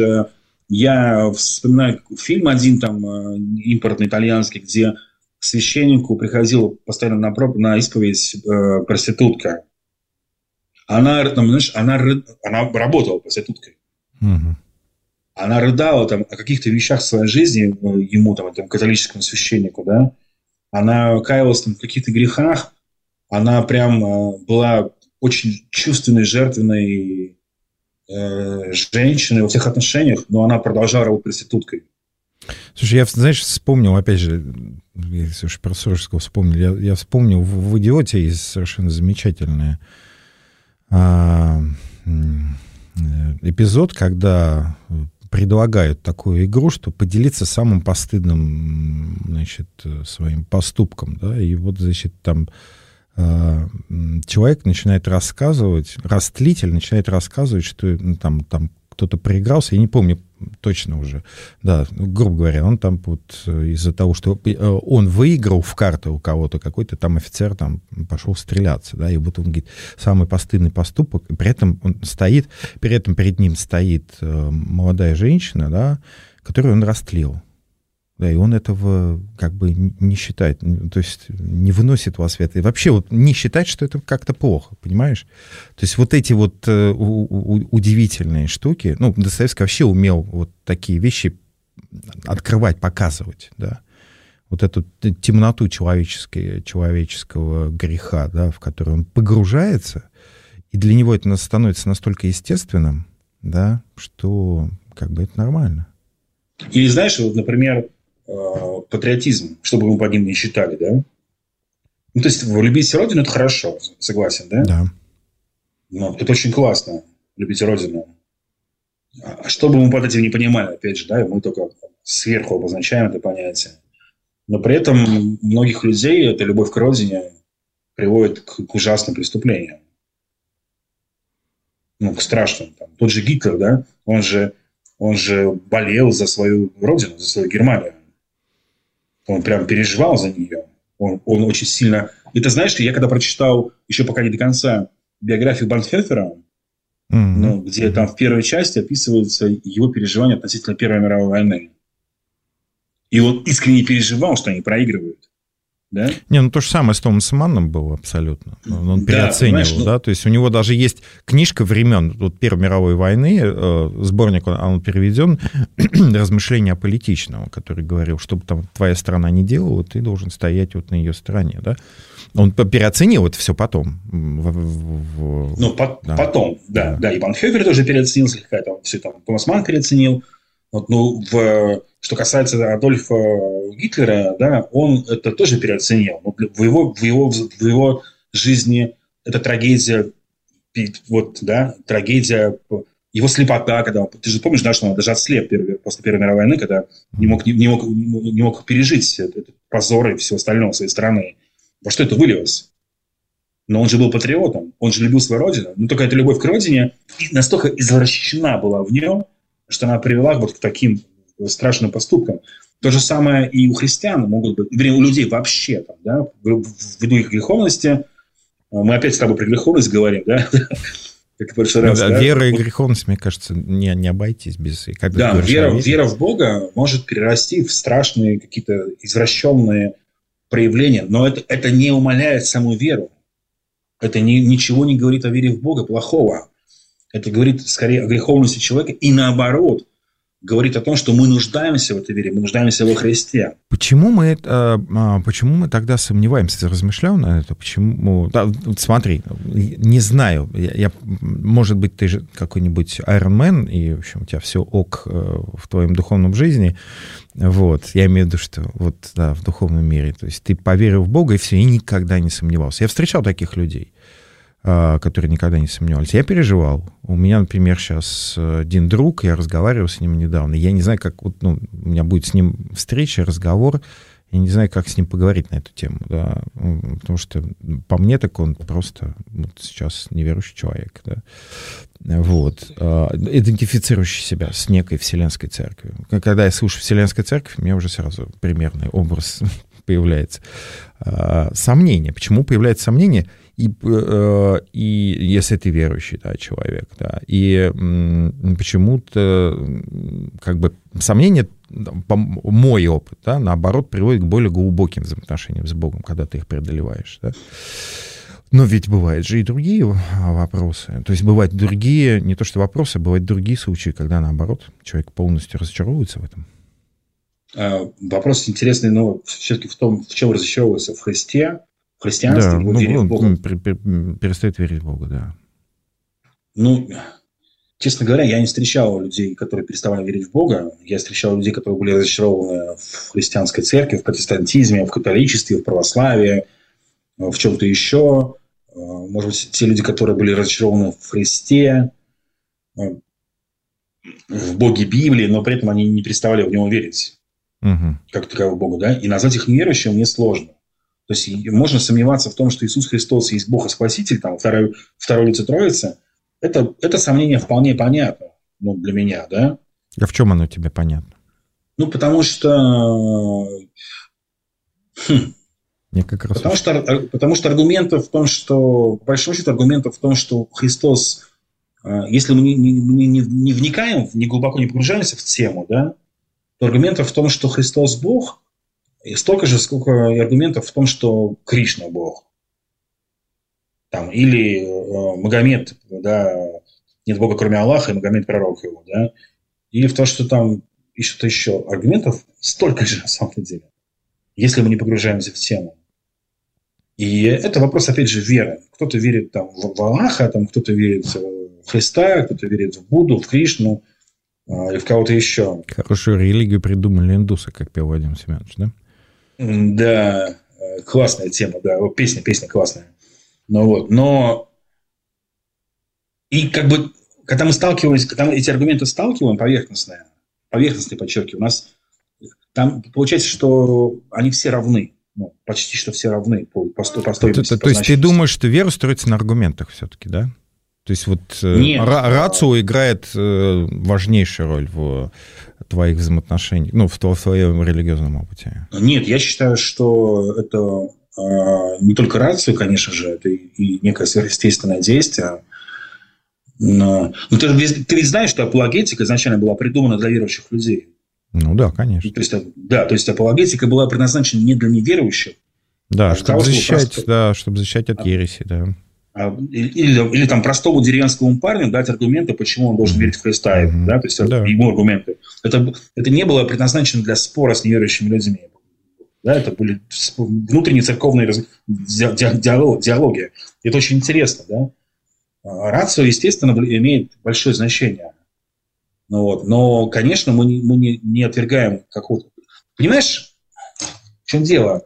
я вспоминаю фильм один, там, импортный, итальянский, где к священнику приходила постоянно на, проб, на исповедь э, проститутка. Она, там, знаешь, она, она работала проституткой. Угу. Она рыдала там о каких-то вещах в своей жизни, ему, там, этому католическому священнику, да. Она каялась там, в каких-то грехах. Она прям э, была очень чувственной, жертвенной э, женщиной во всех отношениях, но она продолжала работать проституткой. Слушай, я, знаешь, вспомнил, опять же, если уж про Сорожского вспомнил, я, я вспомнил, в, в «Идиоте» есть совершенно замечательный а, эпизод, когда предлагают такую игру, что поделиться самым постыдным, значит, своим поступком, да, и вот, значит, там человек начинает рассказывать, растлитель начинает рассказывать, что ну, там, там кто-то проигрался, я не помню точно уже, да, грубо говоря, он там вот из-за того, что он выиграл в карты у кого-то, какой-то там офицер там пошел стреляться, да, и вот он говорит, самый постыдный поступок, и при этом он стоит, при этом перед ним стоит молодая женщина, да, которую он растлил. Да, и он этого как бы не считает, то есть не выносит во свет. И вообще вот не считать, что это как-то плохо, понимаешь? То есть вот эти вот э, у, у, удивительные штуки, ну, Достоевский вообще умел вот такие вещи открывать, показывать, да. Вот эту темноту человеческой, человеческого греха, да, в который он погружается, и для него это становится настолько естественным, да, что как бы это нормально. Или знаешь, вот, например, патриотизм, чтобы мы под ним не считали, да? Ну, то есть, любить Родину – это хорошо, согласен, да? Да. Ну, это очень классно, любить Родину. А чтобы мы под этим не понимали, опять же, да, мы только сверху обозначаем это понятие. Но при этом многих людей эта любовь к Родине приводит к, к ужасным преступлениям. Ну, к страшным. Там. Тот же Гитлер, да, он же, он же болел за свою Родину, за свою Германию. Он прям переживал за нее. Он, он очень сильно... И ты знаешь, я когда прочитал, еще пока не до конца, биографию Банхёфера, mm-hmm. ну, где mm-hmm. там в первой части описываются его переживания относительно Первой мировой войны. И он искренне переживал, что они проигрывают. Да? Не, ну то же самое с Томасом Манном было абсолютно. Он переоценивал, да, да? То есть у него даже есть книжка времен вот, Первой мировой войны, э, сборник, он, он переведен, «Размышления аполитичного», который говорил, чтобы там твоя страна не делала, ты должен стоять вот на ее стороне, да. Он переоценил это все потом. В, в, в... Ну, по- да. потом, да, да. да. И Банхёфер тоже переоценил слегка, там, все там, Томас Манн переоценил. Вот, ну, в, что касается Адольфа Гитлера, да, он это тоже переоценил. В его, в его, в его жизни это трагедия, вот, да, трагедия, его слепота, когда, ты же помнишь, да, что он даже отслеп после Первой мировой войны, когда не мог, не, не мог, не мог пережить этот позор и все остальное своей страны. Во что это вылилось? Но он же был патриотом, он же любил свою родину, но только эта любовь к родине настолько извращена была в нем, что она привела вот к таким страшным поступкам. То же самое и у христиан могут быть, вернее, у людей вообще, там, да, ввиду их греховности. Мы опять с тобой про греховность говорим, да? Как в прошлый раз, да, да? Вера и греховность, мне кажется, не, не обойтись без... Да, вера, вера в Бога может перерасти в страшные какие-то извращенные проявления, но это, это не умаляет саму веру. Это не, ничего не говорит о вере в Бога плохого. Это говорит скорее о греховности человека и наоборот говорит о том, что мы нуждаемся в этой вере, мы нуждаемся во Христе. Почему мы, почему мы тогда сомневаемся? Ты размышлял на это? Почему? Да, смотри, не знаю. Я, я, может быть, ты же какой-нибудь Iron Man, и, в общем, у тебя все ок в твоем духовном жизни. Вот. Я имею в виду, что вот, да, в духовном мире. То есть ты поверил в Бога, и все, и никогда не сомневался. Я встречал таких людей, которые никогда не сомневались. Я переживал. У меня, например, сейчас один друг, я разговаривал с ним недавно, я не знаю, как... Вот, ну, у меня будет с ним встреча, разговор, я не знаю, как с ним поговорить на эту тему, да, потому что по мне так он просто вот, сейчас неверующий человек, да. вот, идентифицирующий себя с некой Вселенской Церковью. Когда я слышу Вселенская Церковь, у меня уже сразу примерный образ появляется. Сомнение. Почему появляется сомнение? И, и если ты верующий, да, человек, да, и почему-то как бы сомнение, мой опыт, да, наоборот, приводит к более глубоким взаимоотношениям с Богом, когда ты их преодолеваешь, да. Но ведь бывают же и другие вопросы. То есть бывают другие, не то что вопросы, бывают другие случаи, когда, наоборот, человек полностью разочаровывается в этом. Вопрос интересный, но все-таки в том, в чем разочаровывается: в Христе, в христианстве, да, в ну, вере в Бога. Перестает верить в Бога, да. Ну, честно говоря, я не встречал людей, которые переставали верить в Бога. Я встречал людей, которые были разочарованы в христианской церкви, в протестантизме, в католичестве, в православии, в чем-то еще. Может быть, те люди, которые были разочарованы в Христе, в Боге Библии, но при этом они не переставали в Него верить, угу. как такового Бога, да? И назвать их неверующим мне сложно. То есть можно сомневаться в том, что Иисус Христос есть Бог и Спаситель, там, второе, второе лицо Троицы. Это, это сомнение вполне понятно, ну, для меня, да? А в чем оно тебе понятно? Ну, потому что... Хм. Мне как раз потому, что, потому что аргументов в том, что... По большому счету аргументов в том, что Христос... Если мы не, не, не, не вникаем, не глубоко не погружаемся в тему, да, то аргументов в том, что Христос Бог, и столько же, сколько и аргументов в том, что Кришна Бог. Там, или э, Магомед, да, нет Бога, кроме Аллаха, и Магомед пророк его, да. Или в то, что там и что-то еще. Аргументов столько же, на самом деле, если мы не погружаемся в тему. И это вопрос, опять же, веры. Кто-то верит там, в, в Аллаха, там, кто-то верит в Христа, кто-то верит в Будду, в Кришну, э, или в кого-то еще. Хорошую религию придумали индусы, как пел Вадим Семенович, да? Да, классная тема, да. Песня, песня классная. Ну вот, но и как бы, когда мы сталкиваемся, когда мы эти аргументы сталкиваем, поверхностные, поверхностные, подчеркиваю, у нас там получается, что они все равны, ну, почти что все равны по, по, по стоимости. То, то есть ты думаешь, что вера строится на аргументах все-таки, да? То есть вот Нет, рацио а... играет важнейшую роль в твоих взаимоотношениях, ну, в твоем религиозном опыте? Нет, я считаю, что это... Не только рацию, конечно же, это и некое сверхъестественное действие. Но, но ты, ты ведь знаешь, что апологетика изначально была придумана для верующих людей. Ну да, конечно. То есть, да, то есть апологетика была предназначена не для неверующих. Да, а чтобы, того, защищать, чтобы, да, чтобы защищать от ереси, да. Или, или, или там простому деревенскому парню дать аргументы, почему он должен mm-hmm. верить в Христа. Mm-hmm. Да, то есть да. ему аргументы. Это, это не было предназначено для спора с неверующими людьми. Да, это были внутренние церковные раз... диалог, диалоги. Это очень интересно. Да? Рацио, естественно, имеет большое значение. Ну, вот. Но, конечно, мы, не, мы не, не отвергаем какого-то... Понимаешь, в чем дело?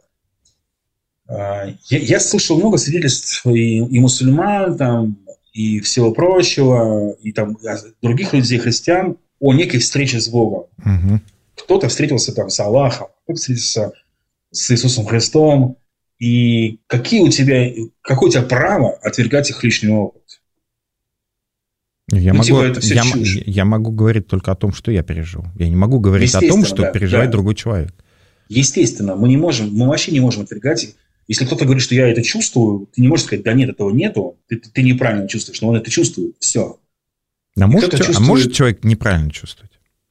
Я, я слышал много свидетельств и, и мусульман, там, и всего прочего, и там, других людей, христиан, о некой встрече с Богом. Угу. Кто-то встретился там с Аллахом, кто-то встретился с Иисусом Христом, и какие у тебя, какое у тебя право отвергать их личный опыт? Я, ну, могу, типа, я, я могу говорить только о том, что я пережил. Я не могу говорить о том, что да, переживает да. другой человек. Естественно, мы не можем, мы вообще не можем отвергать. Если кто-то говорит, что я это чувствую, ты не можешь сказать, да нет, этого нету, ты, ты неправильно чувствуешь, но он это чувствует, все. А может, чувствует... а может человек неправильно чувствовать?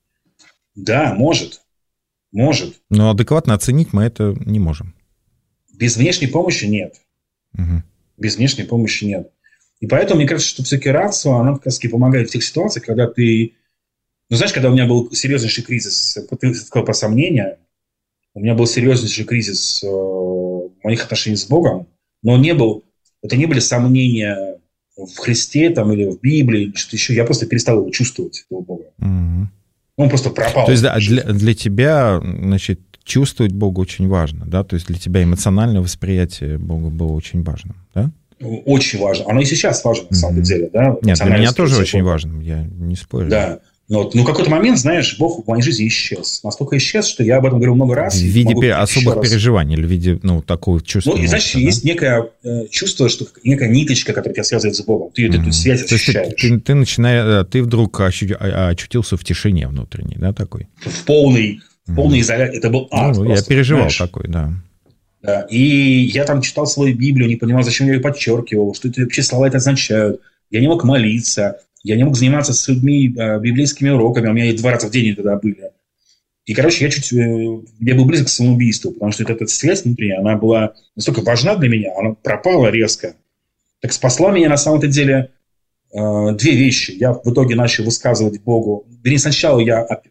Да, может. Может. Но адекватно оценить мы это не можем. Без внешней помощи нет. Угу. Без внешней помощи нет. И поэтому мне кажется, что все-таки рацио, она как раз помогает в тех ситуациях, когда ты... Ну, знаешь, когда у меня был серьезнейший кризис, ты сказал про сомнения, у меня был серьезнейший кризис э, моих отношений с Богом, но он не был... Это не были сомнения в Христе там, или в Библии, или что-то еще. Я просто перестал его чувствовать, этого Бога. Угу. Он просто пропал. То есть да, для, для тебя, значит, чувствовать Бога очень важно, да? То есть для тебя эмоциональное восприятие Бога было очень важным, да? Очень важно. Оно и сейчас важно, на самом mm-hmm. деле, да? Нет, для меня тоже очень важно, я не спорю. Да. Вот. Ну, в какой-то момент, знаешь, Бог в моей жизни исчез. Настолько исчез, что я об этом говорил много раз. В виде особых переживаний или в виде, ну, такого чувства? Ну, и, знаешь, да? Есть некое э, чувство, что некая ниточка, которая тебя связывает с Богом. Ты mm-hmm. эту связь ощущаешь. Ты, ты, ты, начинаешь, ты вдруг ощу, очутился в тишине внутренней, да, такой? В полной, в полной mm-hmm. изоляции. Это был ад. Ну, просто, я переживал знаешь? такой, да. Да. И я там читал свою Библию, не понимал, зачем я ее подчеркивал, что это вообще слова это означают. Я не мог молиться. Я не мог заниматься с людьми э, библейскими уроками, у меня и два раза в день тогда были. И, короче, я чуть, э, я был близок к самоубийству, потому что эта, эта связь внутренняя, она была настолько важна для меня, она пропала резко. Так спасла меня на самом-то деле э, две вещи. Я в итоге начал высказывать Богу. Вернее, сначала я оп,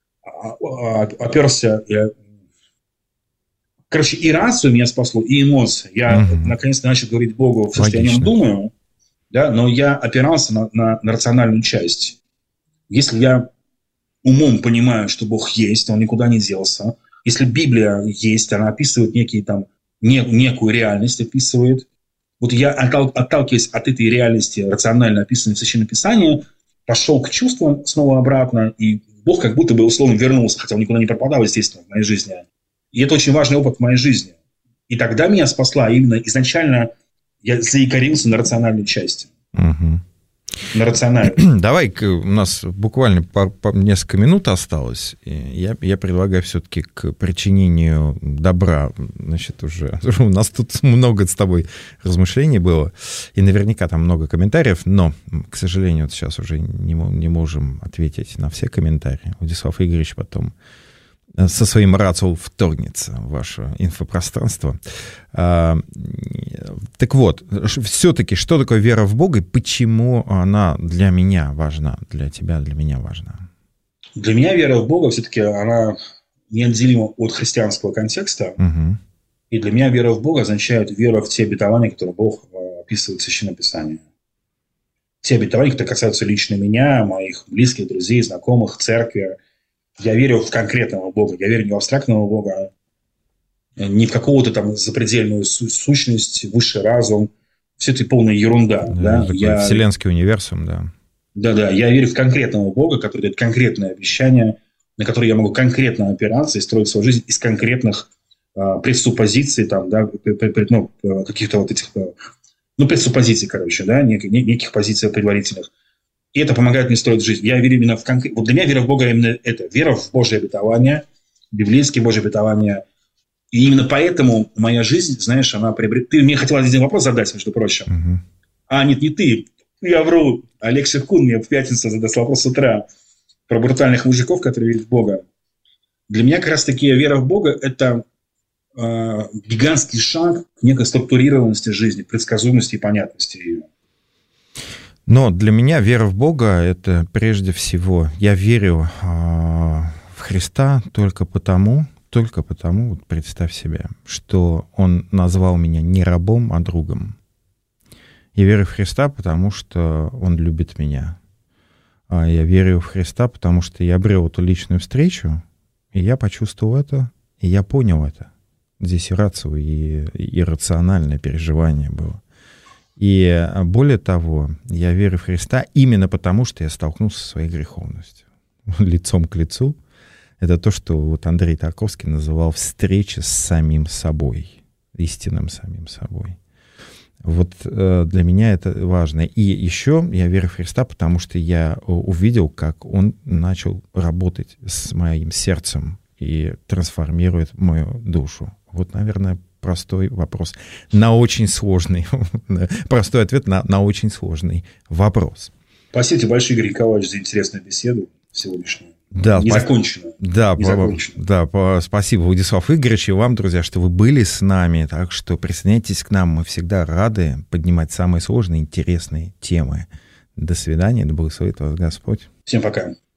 оп, оперся... Я, короче, и рацию меня спасло, и эмоции. Я mm-hmm. наконец-то начал говорить Богу все, что я о нем думаю. Да, но я опирался на, на, на рациональную часть. Если я умом понимаю, что Бог есть, Он никуда не делся, если Библия есть, она описывает некие, там, не, некую реальность, описывает. Вот я, отталкиваясь от этой реальности, рационально описанной в Священном Писании, пошел к чувствам снова обратно, и Бог как будто бы условно вернулся, хотя Он никуда не пропадал, естественно, в моей жизни. И это очень важный опыт в моей жизни. И тогда меня спасла именно изначально... Я заикарился на рациональной части. Угу. На рациональной. Давай, у нас буквально по, по несколько минут осталось. Я, я предлагаю все-таки к причинению добра. Значит, уже у нас тут много с тобой размышлений было. И наверняка там много комментариев. Но, к сожалению, вот сейчас уже не, не можем ответить на все комментарии. Владислав Игоревич потом со своим рацио вторгнется в ваше инфопространство. А, так вот, все-таки, что такое вера в Бога и почему она для меня важна, для тебя, для меня важна? Для меня вера в Бога все-таки она неотделима от христианского контекста. Угу. И для меня вера в Бога означает вера в те обетования, которые Бог описывает в Священном Писании. Те обетования, которые касаются лично меня, моих близких, друзей, знакомых, церкви. Я верю в конкретного Бога. Я верю не в абстрактного Бога, не в какого-то там запредельную сущность, высший разум. Все это полная ерунда. Да, да? Я... Вселенский универсум, да. Да-да, я верю в конкретного Бога, который дает конкретное обещание, на которое я могу конкретно опираться и строить свою жизнь из конкретных а, пресуппозиций, там, да, ну, каких-то вот этих, ну, пресуппозиций, короче, да, неких, неких позиций предварительных. И это помогает мне строить жизнь. Я верю именно в конкретно. Вот для меня вера в Бога именно это. Вера в Божье обетование, библейские Божьи обетования. И именно поэтому моя жизнь, знаешь, она приобретает... Ты мне хотел один вопрос задать, между прочим. Uh-huh. А, нет, не ты. Я вру. Олег Шевкун мне в пятницу задаст вопрос с утра про брутальных мужиков, которые верят в Бога. Для меня как раз-таки вера в Бога – это э, гигантский шаг к некой структурированности жизни, предсказуемости и понятности ее. Но для меня вера в Бога — это прежде всего, я верю э, в Христа только потому, только потому, вот представь себе, что Он назвал меня не рабом, а другом. Я верю в Христа, потому что Он любит меня. Я верю в Христа, потому что я обрел эту личную встречу, и я почувствовал это, и я понял это. Здесь и рацио, и иррациональное переживание было. И более того, я верю в Христа именно потому, что я столкнулся со своей греховностью. Лицом к лицу. Это то, что вот Андрей Тарковский называл встреча с самим собой, истинным самим собой. Вот э, для меня это важно. И еще я верю в Христа, потому что я увидел, как Он начал работать с моим сердцем и трансформирует мою душу. Вот, наверное, простой вопрос на очень сложный, простой ответ на, на очень сложный вопрос. Спасибо тебе большое, Игорь Николаевич, за интересную беседу сегодняшнюю. Да, не закончено. Да, не закончено. Да, по, спасибо, Владислав Игоревич, и вам, друзья, что вы были с нами. Так что присоединяйтесь к нам, мы всегда рады поднимать самые сложные, интересные темы. До свидания, да благословит вас Господь. Всем пока.